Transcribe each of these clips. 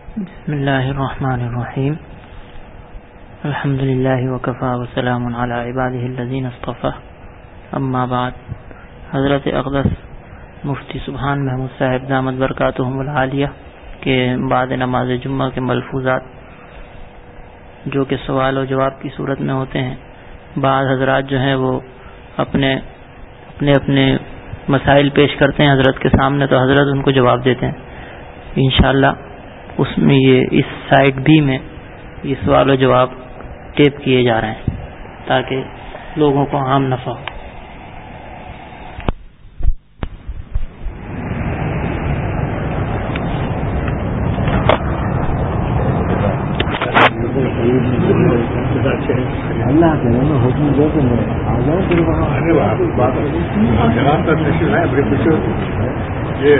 بسم اللہ الرحمن الرحیم الحمد للہ وکفی وسلام علی عبادہ الذین اصطفی اما بعد. حضرت اقدس مفتی سبحان محمود صاحب دامت برکاتہم العالیہ کے بعد نماز جمعہ کے ملفوظات جو کہ سوال و جواب کی صورت میں ہوتے ہیں، بعض حضرات جو ہیں وہ اپنے مسائل پیش کرتے ہیں حضرت کے سامنے، تو حضرت ان کو جواب دیتے ہیں. انشاءاللہ اس میں اس سائٹ بھی میں یہ سوال و جواب ٹیپ کیے جا رہے ہیں تاکہ لوگوں کو عام نفع ہو. اللہ کے نام میں حکم دے کہ میں آ جاؤں پھر وہاں جواب کا تشریح ہے بڑی خوشی ہوتی ہے.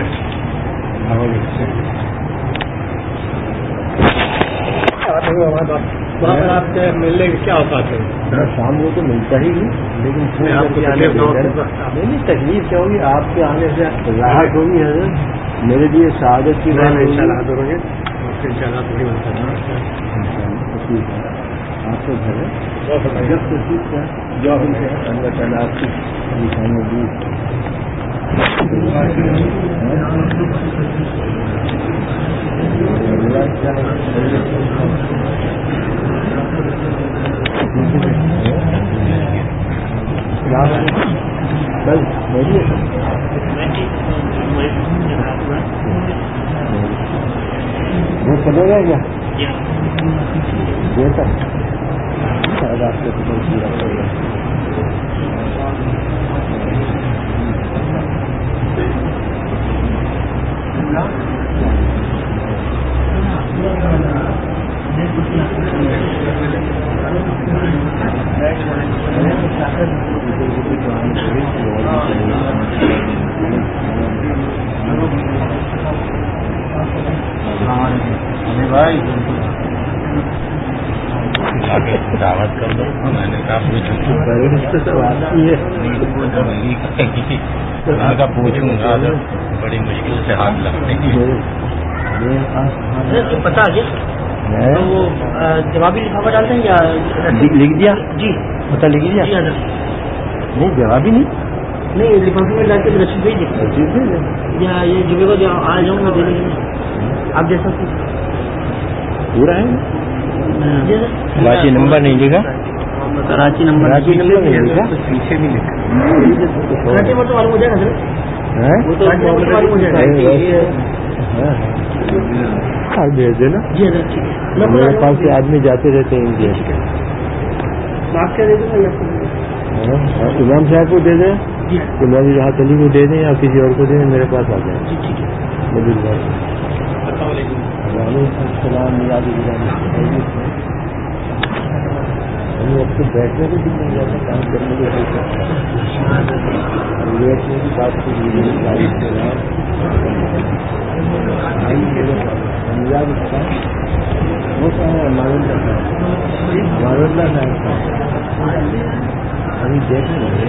وہاں پر آپ سے ملنے کے کیا اوقات ہے؟ شام کو تو ملتا ہی نہیں، لیکن تکلیف کیا ہوگی آپ کے آنے سے راحت ہوگی حضرت، میرے لیے سعادت کی بات ہے. انشاءاللہ حاضر ہوں گے ان شاء اللہ تھوڑی بات کرنا آپ کو گھر ہے جب تشریف کا جو اللہ تعالیٰ آپ کی نشانی دی. بس وہ چلے گا کیا دیر تک شاید آپ کو پورا کرے گا. دعوت کر دو. میں نے کہا پوچھوں گا بڑی مشکل سے ہاتھ لگتے ہیں. پتا ہے وہ جوابی لفافہ ڈالتے ہیں یا لکھ دیا؟ جی پتا لکھ دیا؟ نہیں جوابی نہیں لفافے میں ڈال کے رسید بھیج دیں یا یہ جمعے کو جو آ جاؤں گا دینے کے لیے آپ جیسا پورا ہے. کراچی نمبر نہیں لکھا، کراچی نمبر نہیں لکھا، پیچھے بھی لکھا. کراچی نمبر تو معلوم ہو جائے گا سر، معلوم ہو جائے گا. بھیج دینا. جی حضرت ٹھیک ہے. میرے پاس سے آدمی جاتے رہتے ہیں انڈیا. آپ کیا دے دوں گا؟ امام صاحب کو دے دیں، امام راحت علی کو دے دیں یا کسی اور کو دے دیں، میرے پاس آ جائیں. جی ٹھیک ہے. وعلیکم السلام. اب تو بیٹھنے کو بھی نہیں جاتا، کام کرنے کو لیٹنے کی بات کی وہ کہاں ہے؟ ہمارا صاحب کا ابھی دیکھنے لگے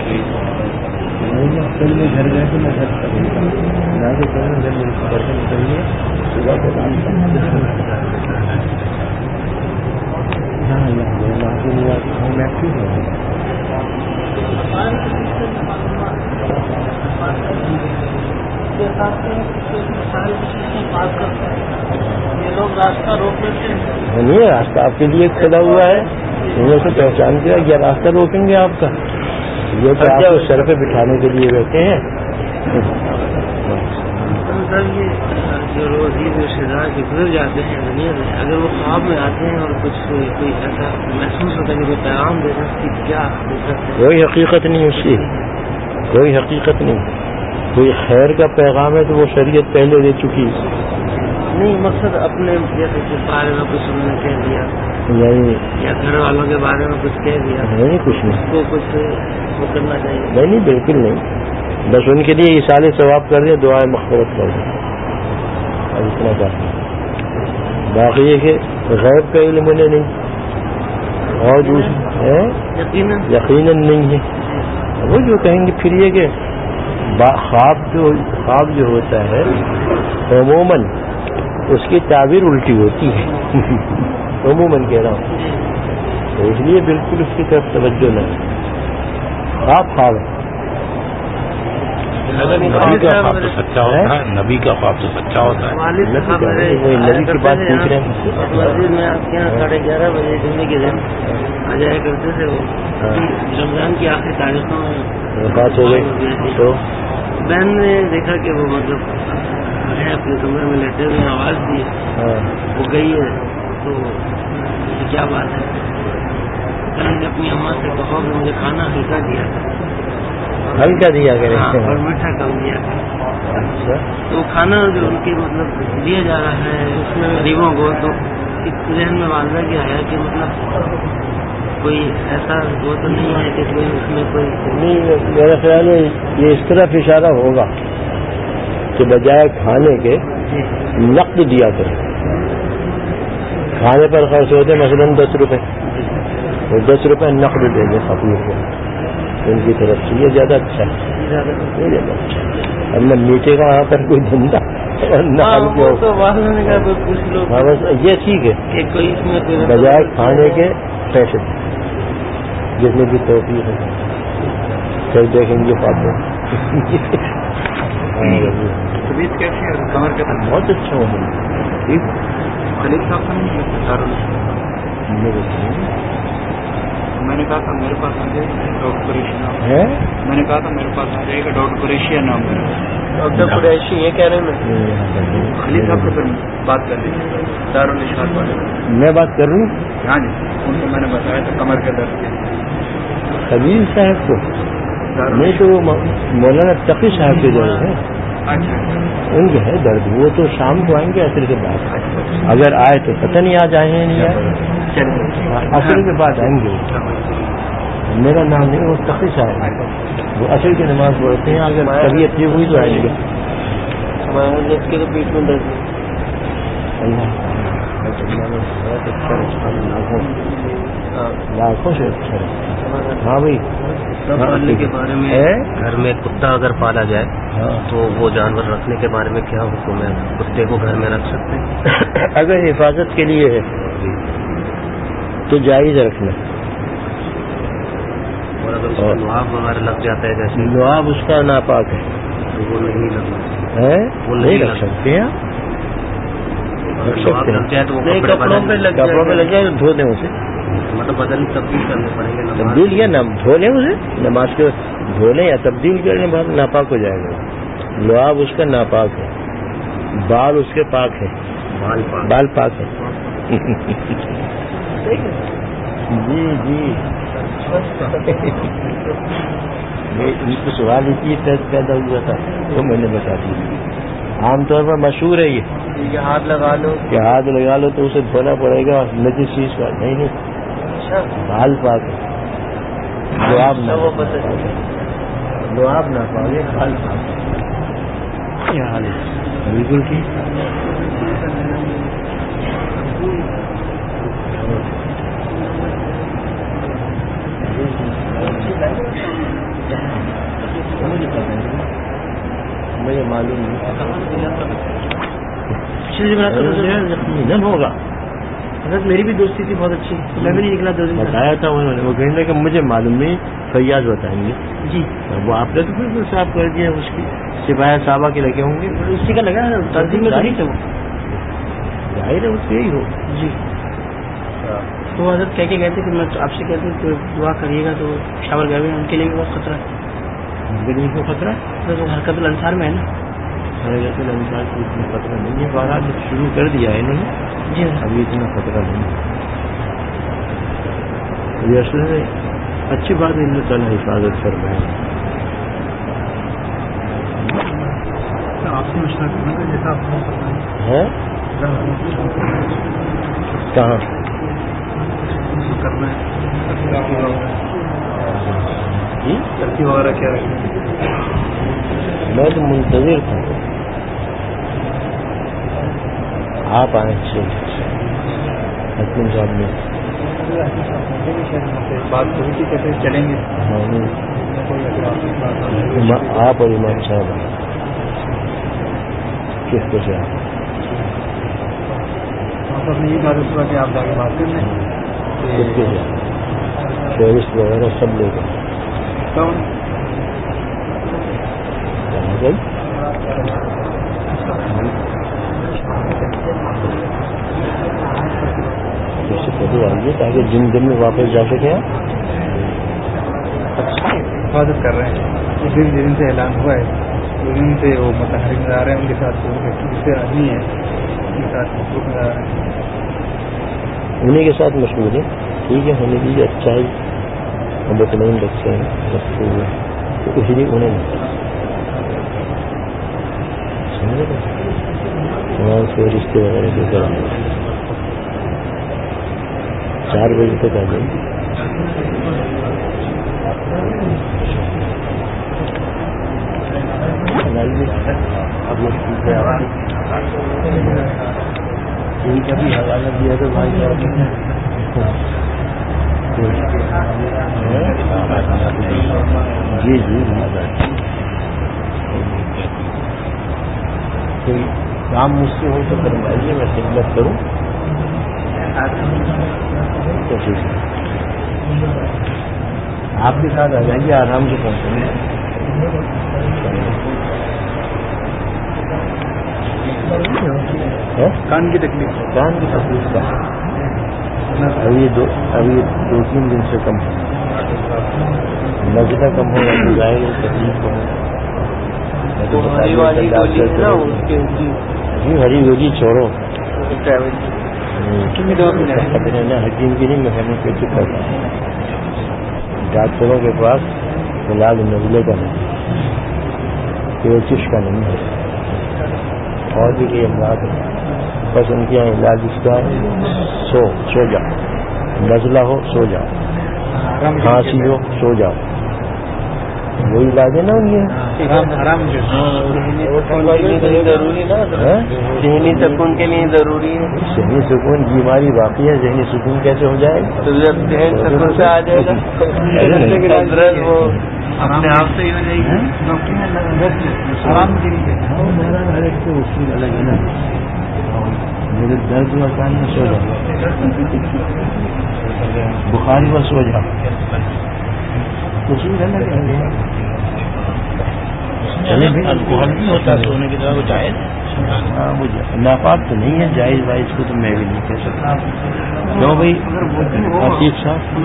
کل میں گھر گئے تو میں گھر گھر میں برتن نکلیے صبح کے بعد ہم ایکٹیو ہیں. یہ لوگ راستہ روک لیتے ہیں. نہیں، راستہ آپ کے لیے کھلا ہوا ہے، انہوں سے پہچان کیا کیا راستہ روکیں گے آپ کا؟ یہ تو آپ کو سر پہ بٹھانے کے لیے بیٹھے ہیں. جو روز عید رشتے دار کے گزر جاتے ہیں دنیا میں، اگر وہ خواب میں آتے ہیں اور کچھ کوئی ایسا محسوس ہوتا ہے کہ کوئی پیغام دینا اس کی کیا حقیقت ہے؟ کوئی حقیقت نہیں اس کی، کوئی حقیقت نہیں. کوئی خیر کا پیغام ہے تو وہ شریعت پہلے دے چکی. نہیں، مقصد اپنے جیسے کے بارے میں کچھ انہوں نے کہہ دیا یا گھر والوں کے بارے میں کچھ کہہ دیا. نہیں کچھ نہیں، اس کو کچھ وہ کرنا چاہیے. نہیں بالکل نہیں. بس ان کے لیے اصال ثواب کر دیں، دعائیں مغفرت کر دیں، اور اتنا کافی. باقی یہ کہ غیب کا علم انہیں نہیں اور دوسرے یقیناً نہیں ہے. وہ جو کہیں گے پھر یہ کہ خواب جو ہوتا ہے عموماً اس کی تعبیر الٹی ہوتی ہے عموماً کہہ رہا ہوں، تو اس لیے بالکل اس کی طرف توجہ نہ آپ خواب نبی کا خواب تو سچا ہوتا ہے، نبی کا خواب تو سچا ہوتا ہے. نبی کی بات پوچھ رہے ہیں. مسجد میں آپ کے یہاں 11:30 بجے جمعے کے دن آ جایا کرتے تھے، وہ رمضان کی آخری تاریخوں میں بات ہو گئی تو بہن نے دیکھا کہ وہ مطلب ہے اپنے کمرے میں لیٹے ہوئے، آواز دی، وہ گئی ہے تو کیا بات ہے. میں نے اپنی اماں سے کہا کہ مجھے کھانا ہلکا دیا ہلکا دیا کرے اور میٹھا کم دیا. اچھا، تو کھانا جو ان کے مطلب دیا جا رہا ہے اس میں غریبوں کو، تو ذہن میں واضح کیا ہے کہ مطلب کوئی ایسا وہ تو نہیں ہے کہ کوئی اس میں کوئی نہیں. میرا خیال ہے یہ اس طرف اشارہ ہوگا کہ بجائے کھانے کے نقد دیا کرے. کھانے پر خرچ ہوتے مثلاً 10 روپے، وہ 10 روپے نقد دیں گے فقیر کو ان کی طرف سے. یہ زیادہ اچھا ہے، یہ زیادہ اچھا ہے. اب میں میٹھے کا وہاں پر کوئی دھندا یہ ٹھیک ہے کہ بجائے کھانے کے پیسے جس میں بھی توفیق ہے. پھر دیکھیں گے پاپا بہت اچھا ہونا. خلیل صاحب کا میں نے کہا تھا میرے پاس آ جائے گا ڈاکٹر قریشی نام ہے. میں نے کہا تھا میرے پاس آ جائے گا ڈاکٹر قریشی نام ہے. ڈاکٹر قریشی یہ کہہ رہے ہیں خلیل صاحب سے پھر بات کر لیجیے دارالاشفاء والے. میں بات کر رہا ہوں. ہاں جی، ان کو میں نے بتایا تھا کمر کے درد کے. خلیل صاحب کو نہیں تو مولانا تقی صاحب کے درد ہے. اچھا ان کے ہے درد، وہ تو شام کو آئیں گے عصر کے بعد. اگر آئے تو پتہ نہیں آج آئے ہیں نہیں آئے، عصر کے بعد آئیں گے. میرا نام نہیں، وہ تقی صاحب ہے، وہ عصر کی نماز پڑھتے ہیں. اگر طبیعت ٹھیک ہوئی تو آئیں گے. کے تو پیٹ میں درد لاکھوں سے اچھا ہے. ہاں بھائی، پالنے کے بارے میں گھر میں کتا اگر پالا جائے تو وہ جانور رکھنے کے بارے میں کیا حکم ہے؟ کتے کو گھر میں رکھ سکتے ہیں؟ اگر حفاظت کے لیے ہے تو جائز رکھنا. اور اگر اس کو لعاب وغیرہ لگ جاتا ہے جیسے لعاب اس کا ناپاک ہے تو وہ نہیں لگنا ہے، وہ نہیں رکھ سکتے ہیں. لعاب لگ جائے تو وہ کپڑوں پہ لگ جائے تو دھو دیں اسے، مطلب بدل تبدیل کرنے پڑیں گے. تبدیل یا دھو لیں اسے، نماز کے دھو لیں یا تبدیل کرنے بعد ناپاک ہو جائے گا. لعاب اس کا ناپاک ہے، بال اس کے پاک ہے، بال پاک ہے. جی جی ان کو سوال اسی پیدا ہوا تھا تو میں نے بتا دیا. عام طور پر مشہور ہے یہ ہاتھ لگا لو کہ ہاتھ لگا لو تو اسے دھونا پڑے گا نجس چیز کا. نہیں، بال پاک ہے. لعاب نہ پاگے، بال پاک. کیا حال ہے؟ بالکل ٹھیک. مجھے معلوم نہیں ہوگا. میری بھی دوستی تھی بہت اچھی، میں بھی نہیں نکلا 2 دن. بتایا تھا انہوں نے، وہ کہنے کہ مجھے معلوم نہیں، فیاض بتائیں گے. جی وہ آپ نے تو بالکل صاف کر دیا. اس کی سپاہی صاحبہ کے لگے ہوں گے، اسی کا لگا ہے تنظیم میں نہیں تھا وہ. ظاہر ہے اس یہی ہو. جی تو حضرت کہہ کے گئے تھے کہ میں آپ سے کہتے ہیں کہ دعا کریے گا تو شاور گئے ہوئے ان کے لیے بھی بہت خطرہ ہے. ان کے لیے کو خطرہ ہے؟ حرکت الانصار میں ہے نا. حرکت الانصار کو اتنا خطرہ نہیں ہے. بہرحال شروع کر دیا ہے انہوں نے. جی ابھی اتنا خطرہ نہیں ہے. یہ اصل میں اچھی بات ہے، اللہ تعالیٰ حفاظت کر رہے ہیں. آپ سے مشورہ کرنا کہ جیسا آپ کہاں کرنا ہے جی ترقی وغیرہ کیا رکھیں؟ میں تو منتظر تھا آپ آئے حکیم صاحب نے بات ہوئی تھی کیسے چلیں گے. آپ اور امام صاحب کس کو سے آپ تو اپنی یہ بات کہ آپ جا کے بات کر لیں ٹورسٹ وغیرہ سب لے گئے اس سے پہلے آئیے تاکہ جن دن میں واپس جا سکے آپ حفاظت کر رہے ہیں جن دن سے اعلان ہوا ہے ان سے وہ متحرک نظر آ رہے ہیں ان کے ساتھ دوسرے آدمی ہیں ان کے ساتھ مصروف نظر آ رہے ہیں انہیں کے ساتھ مشغول ہے ٹھیک ہے ہونے دیجیے اچھا ہی ہم مطمئن رکھتے ہیں رکھتے ہوئے تو اسی لیے انہیں سمجھے گا وہاں سے رشتے وغیرہ کے کر 4 بجے تک آ جائیں اب ان کا بھی حوالہ دیا تو بھائی جی جی کوئی کام مجھ سے ہو تو کروائیے میں خدمت کروں تو ٹھیک ہے آپ کے ساتھ آ جائیے آرام سے پہنچیں گے کان کی تکلیف کا ابھی 2-3 دن سے کم ہو نزلہ کم ہوگا تو ظاہر ہے تکلیف کم ہوگا جی ہری گولی چھوڑو حکیم کی نہیں میں پہ چکا تھا ڈاکٹروں کے پاس علاج نزلے کا نہیں پیچش کا نہیں ہے اور بھی کئی امراض ہیں بس ان کے یہاں علاج اس کا سو جاؤ نزلہ ہو سو جاؤ کھانسی ہو سو جاؤ وہی علاج ہے نا ان کے ذہنی سکون کے لیے ضروری ہے ذہنی سکون بیماری باقی ہے ذہنی سکون کیسے ہو جائے سکون سے آ جائے گا اپنے آپ سے ہی ہو جائے گی آرام کے لیے ہر ایک سے اصول الگ ہے نا میرے درد مکان میں سو جاؤ بخاری میں سو جاؤ اصول الگ ہے الکوہل بھی ہوتا ہے سونے کی طرح وہ جائز ہاں وہ ناپاک تو نہیں ہے جائز وائز کو تو میں بھی نہیں کہہ سکتا کیوں بھائی عتیق صاحب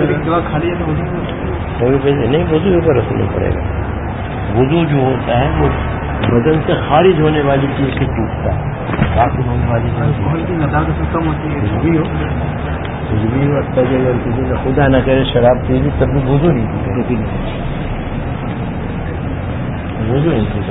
نہیں وضو پر رکھنا پڑے گا وضو جو ہوتا ہے وہ بدن سے خارج ہونے والی چیز سے ٹوٹتا ہے داخل ہونے والی چیز کم ہوتی ہے کچھ بھی وقت ہے اگر کسی نے خدا نہ کرے شراب پی لی تب بھی وضو نہیں پی وضو نہیں پی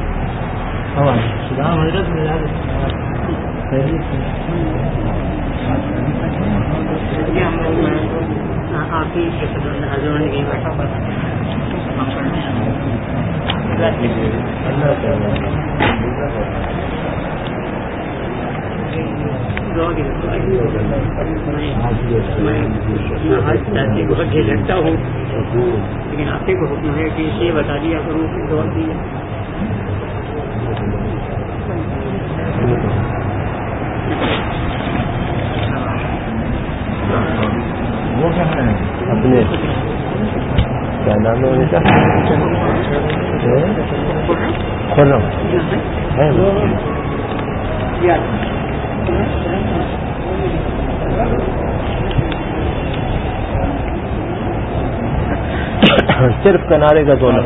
بہت جھجکتا ہوں لیکن آپ کو حکم ہے کہ یہ بتا دیا کروں کہ دعا دی وہ اپنے کیا نام ہے بیٹا خرم صرف کنارے کا دھونا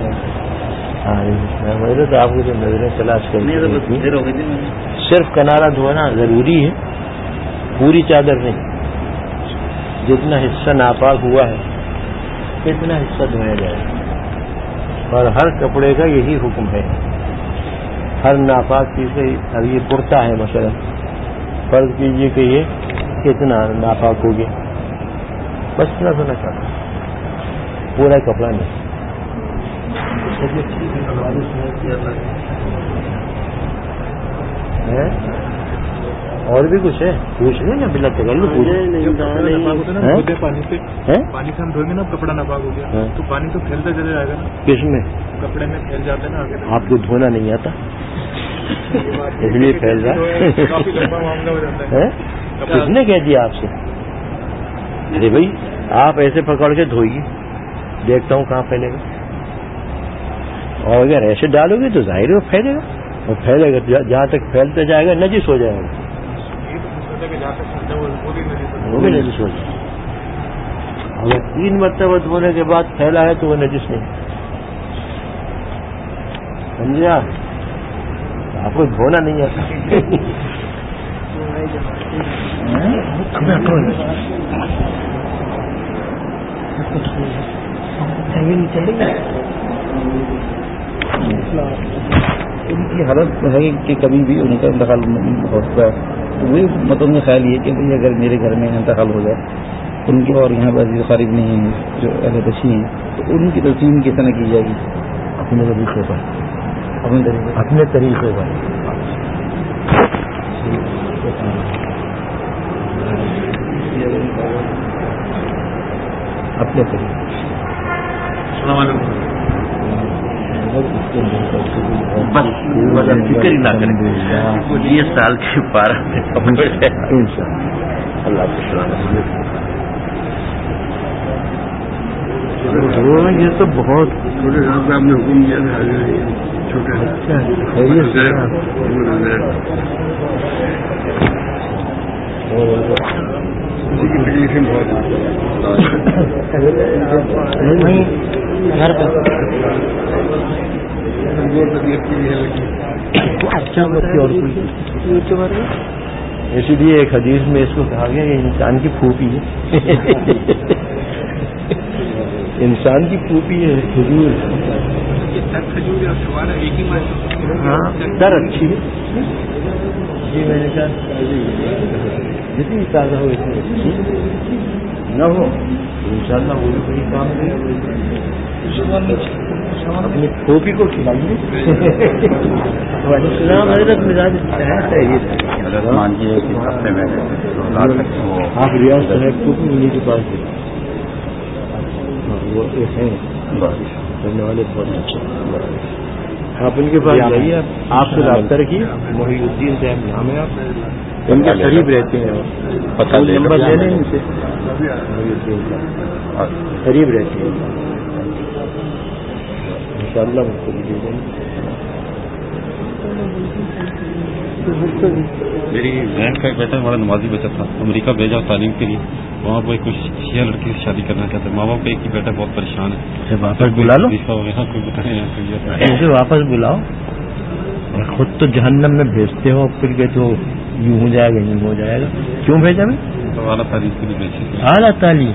تو آپ کو جو نظریں تلاش کرنی صرف کنارہ دھونا ضروری ہے پوری چادر نہیں جتنا حصہ ناپاک ہوا ہے اتنا حصہ دھویا جائے اور ہر کپڑے کا یہی حکم ہے ہر ناپاک چیز سے اب یہ کرتا ہے مثلا فرض کیجیے کہ یہ کتنا ناپاک ہو گیا بس اتنا سنا کرنا پورا کپڑا نہیں اور بھی کچھ ہے پوچھ لیں نا بلا تکلف پانی سے ہم دھوئیں گے نا کپڑا ناپاک ہو گیا تو پانی تو پھیلتا چلے جائے گا نا کس میں کپڑے میں پھیل جاتے ہیں نا آپ کو دھونا نہیں آتا اس لیے پھیل رہا کافی لمبا معاملہ ہو جاتا ہے کس نے کہہ دیا آپ سے؟ ارے بھائی آپ ایسے پکڑ کے دھوئیے، دیکھتا ہوں کہاں پھیلے گا، اور اگر ایسے ڈالو گے تو ظاہر ہے وہ پھیلے گا، اور پھیلے گا جہاں تک پھیلتا جائے گا نجس ہو جائے گا، وہ بھی نجس ہو جائے گا۔ اگر 3 مرتبہ دھونے کے بعد پھیلا ہے تو وہ نجس نہیں، سمجھے آپ کو دھونا نہیں آتا۔ ان کی حالت ہے کہ کبھی بھی ان کا انتقال ہوتا ہے، تو وہی مطلب کا خیال یہ کہ بھائی اگر میرے گھر میں انتقال ہو جائے ان کے، اور یہاں پر خارج نہیں ہیں جو اہل تشیع ہیں، تو ان کی تقسیم کس طرح کی جائے گی؟ اپنے طریقے پر، اپنے طریقے پر۔ اپنے طریقے۔ السلام علیکم۔ بس فکر ہی نہ کریں، 20 سال کے پارہ میں اللہ کا سلامت۔ یہ تو بہت چھوٹے صاحب کا آپ نے حکم دیا تھا، چھوٹے اسی کی تکلیفیں بہت گھر پہ تکلیف کی بھی ہے اسی لیے ایک حدیث میں اس کو کہا گیا یہ انسان کی پھوپھی ہے، انسان کی پھوپھی ہے کھجور۔ ہاں در اچھی ہے جی، میں نے کہا جتنی تازہ ہو اتنی اچھی نہ ہو انشاءاللہ وہ بھی کوئی کام نہیں، اپنی پھوپھی کو کھلائیے۔ السلام حضرت مزاج آپ ریاض صاحب کو بھی انہیں کے پاس وہ ہیں کرنے والے بہت اچھے، آپ ان کے پاس جائیے، آپ سے رابطہ رکھیے، محی الدین صاحب نام ہے، آپ ان کے قریب رہتے ہیں، نمبر لے لیں ان سے، محی الدین صاحب قریب رہتے ہیں، انشاءاللہ ان کو بھی دے دیں گے۔ میری بہن کا ایک بیٹا ہمارا نمازی بچہ تھا، امریکہ بھیجا تعلیم کے لیے، وہاں پہ کچھ شیعہ لڑکی سے شادی کرنا چاہتے ہیں، ماں باپ کا ایک ہی بیٹا بہت پریشان ہے، واپس بلا لو، اسے واپس بلاؤ، خود تو جہنم میں بھیجتے ہو، پھر کہتے ہو یوں ہو جائے گا یوں ہو جائے گا، کیوں بھیجا میں؟ اعلیٰ تعلیم کے لیے بھیجے، اعلیٰ تعلیم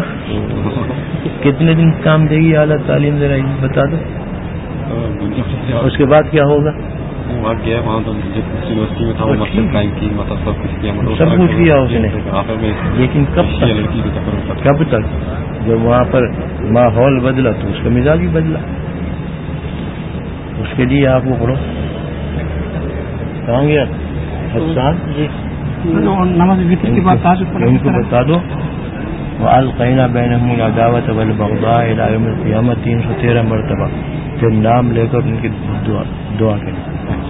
کتنے دن کام دے گی اعلیٰ تعلیم؟ ذرا بتا دو، اس کے بعد کیا ہوگا؟ وہاں گیا، وہاں تو یونیورسٹی میں تھا، وہ مسجد قائم کی، مطلب سب کچھ کیا، سب کچھ کیا اس نے، لیکن کب تک؟ لڑکی کو کب تک؟ جب وہاں پر ماحول بدلا تو اس کا مزاج بھی بدلا، اس کے لیے آپ وہ پڑھو۔ کہاں گیا حسان جی؟ نماز وتر کے بعد ان کو بتا دو، وَأَلْقَيْنَا بَيْنَهُمُ الْعَدَاوَةَ وَالْبَغْضَاءَ إِلَىٰ يَوْمِ الْقِيَامَةِ 313 مرتبہ، پھر نام لے کر ان کی دعا کریں۔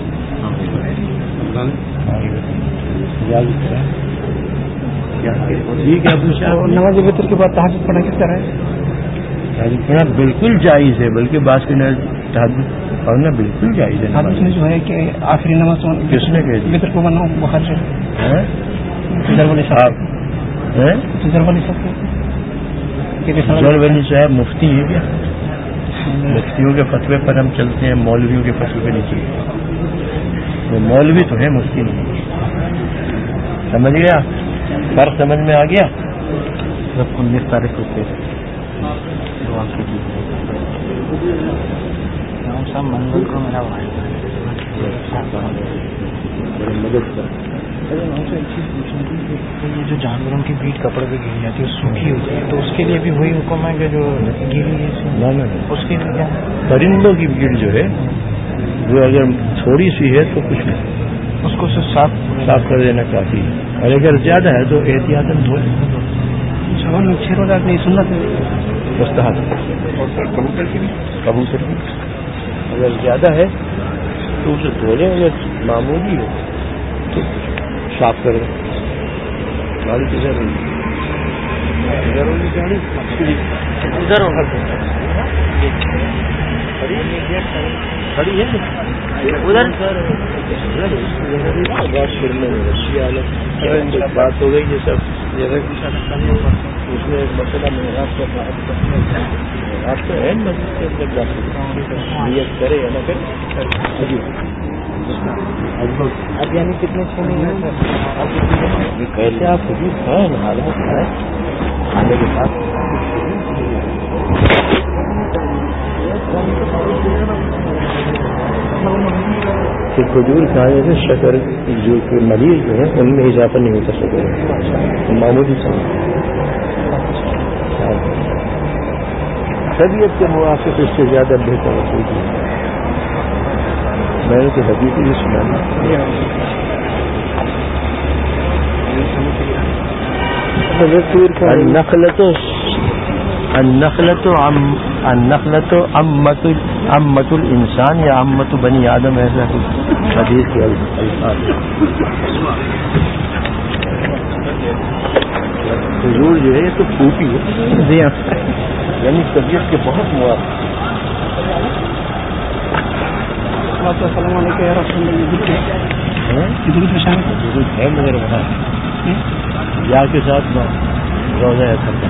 ٹھیک ہے، نماز وتر کے بعد تہجد پڑھنا کس طرح ہے؟ تہجد پڑھنا بالکل جائز ہے، بلکہ بعض کے تہجد پڑھنا بالکل جائز ہے۔ حدیث میں جو ہے کہ آخری نماز کس نے کہہ دی؟ وتر کو بناؤ بخاری سے ولی صاحب مفتی ہیں کیا؟ مفتیوں کے فتوے پر ہم چلتے ہیں، مولویوں کے فتوے پہ نہیں چلتے، وہ مولوی تو ہے، مفتی نہیں۔ سمجھ گیا فرق؟ سمجھ میں آ گیا؟ 19 تاریخ کو منگل کو میرا بھائی مدد کر، یہ جو جانوروں کی بیٹ کپڑے پہ گر جاتی ہے سوکھی ہوتی ہے، تو اس کے لیے بھی وہی حکم ہے کہ جو گیلی ہے اس کے لیے کیا؟ پرندوں کی بھیڑ جو ہے وہ اگر تھوڑی سی ہے تو کچھ نہیں، اس کو صاف کر دینا کافی ہے، اور اگر زیادہ ہے تو احتیاطاً دھو لیں۔ شوال میں 6 روزہ نہیں سنت ہے، مستحب۔ کبوتر کی اگر زیادہ ہے تو اسے دھو لیں، اگر معمولی ہے تو صاف کر دیں۔ گاڑی کسے رہی ادھر ہوگا کھڑی ہے ادھر بات کرنے میں رسی حالت بات ہو گئی یہ سب اس میں ایک مسئلہ میراب کا آپ تو ہے مسجد کے اندر جاتے نیت کرے یا نہ کرے اب یعنی کتنے چھونے ہیں پہلے آپ حدود ہیں حالت ہے آنے کے بعد کھجور کھانے سے شکر جو مریض جو ہے ان میں اضافہ نہیں ہوتا شکر معمولی سمجھ طبیعت کے موافق اس سے زیادہ بہتر ہوتی ہے میں نے تو حدیث ہی سنا النخلة امت الانسان یا امت بنی آدم ایسا حدیث کے الفاظ حضور جو ہے یہ تو پھوپی ہے یعنی طبیعت کے بہت موافق السلام علیکم یا رسول ہے مگر وہاں یا کے ساتھ روزہ کرتا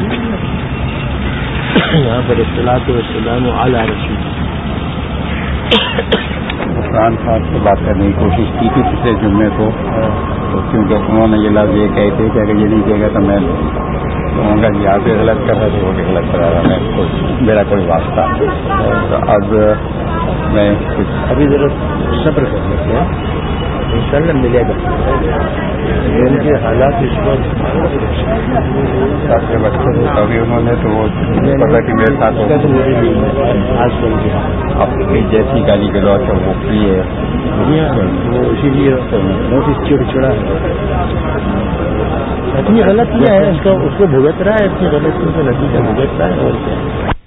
یہاں پر اصطلاح والسلام علی رسول عمران صاحب سے بات کرنے کی کوشش کی تھی پچھلے جمعے کو تو کیونکہ انہوں نے یہ لفظ یہ کہتے کہ اگر یہ نہیں کہے گا تو میں ان کا یہاں پہ غلط کر رہا تھا وہ بھی غلط کرا رہا میں میرا کوئی واسطہ تو اب میں ابھی ذرا صبر کر لیتے ہیں انشاءاللہ ملے گا ان کے حالات اس وقت کے بچوں کو کبھی انہوں نے تو وہ پتا کہ میرے ساتھ آج کل اپنی جیسی گالی گلوچ اور وہ کی ہے وہ اسی لیے نوٹس چڑچڑا ہے اپنی غلطیاں ہے اس کو بھگت رہا ہے اپنی غلطیوں کا نتیجہ بھگت رہا ہے اور کیا